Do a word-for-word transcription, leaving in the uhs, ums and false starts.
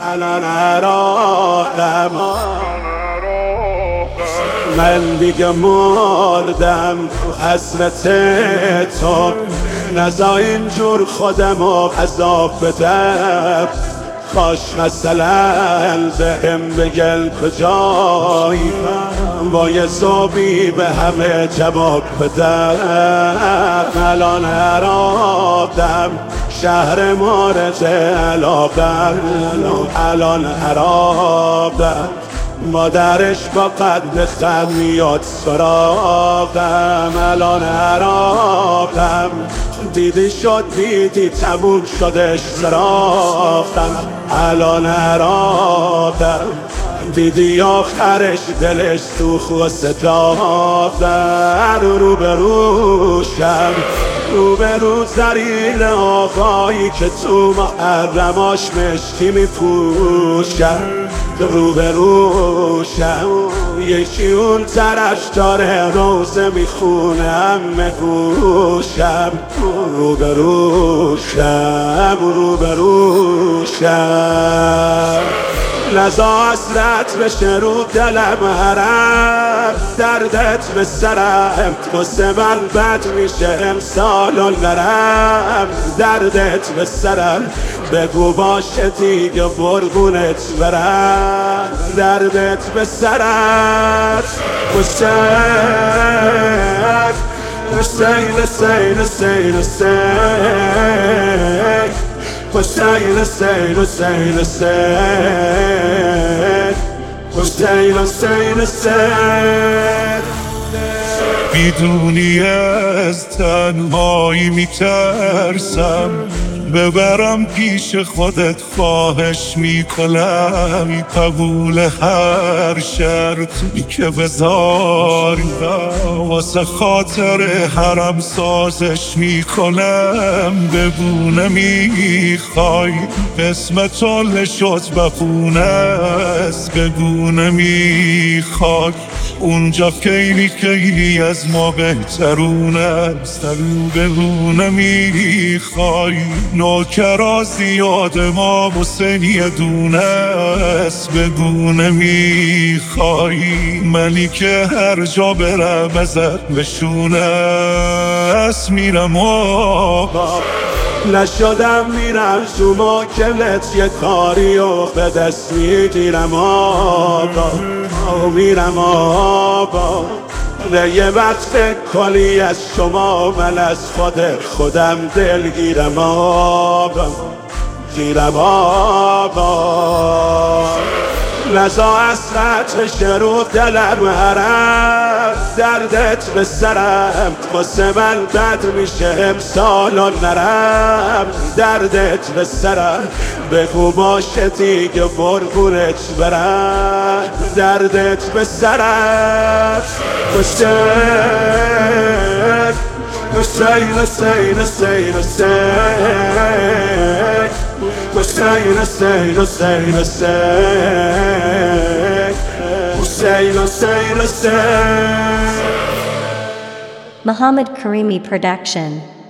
الان عراقم، من دیگه مردم تو حسرت تو، نزا اینجور خودمو عذاب بدم. کاش مثلا بهم بگل کجایی، با یه صبحی به همه جواب بدم. الان عراقم، شهر مورد علاقم، الان عراقم، مادرش با قد خم میاد سراغم. الان عراقم، دیدی شد دیدی تموم شدش سراغم. الان عراقم، دیدی آخرش دلش سوخ و ستاختم. رو به روشم، رو به رو زریل آقایی که تو محرماش مشکی میپوشم. رو به روشم، یکی اون طرف داره روزه میخونه همه گوشم. رو به روشم، رو به روشم، لذا حسرت بشه رو دلم هرم. دردت به سرم واسه من بد میشه امسال و نرم. دردت به سرم بگو باشه دیگه قربونت برم. دردت به سرت حسین حسین حسین حسین حسین حسین حسین حسین حسین حسین حسین. میدونی از تنهایی میترسم، ببرم پیش خودت خواهش میکنم. قبول هر شرطی که بذاری واسه خاطر حرم سازش میکنم. بگو نمیخوای اسم تو نشد بخونه است، بگو نمیخوای اونجا خیلی خیلی از ما بهترون است. بگو نمیخوای نوکرا زیاد ما حسین یه دونه است. بگو نمیخوای منی که هر جا برم ازت بشونه است. میرم آقا، نشدم میرم تو ماکلت یه کاری و به دست میگیرم آقا. میرم آقا، یه وقت کلی از شما من از خود خودم دلگیرم آقا. گیرم آقا، لذا حسرت بشه رو دلم هرم. دردت به سرم واسه من بد میشه امسال و نرم. دردت به سرم بگو باشه دیگه قربونت برم. دردت به سرم حسین حسین حسین حسین حسین حسین حسین حسین حسین حسین. Muhammad Karimi Production.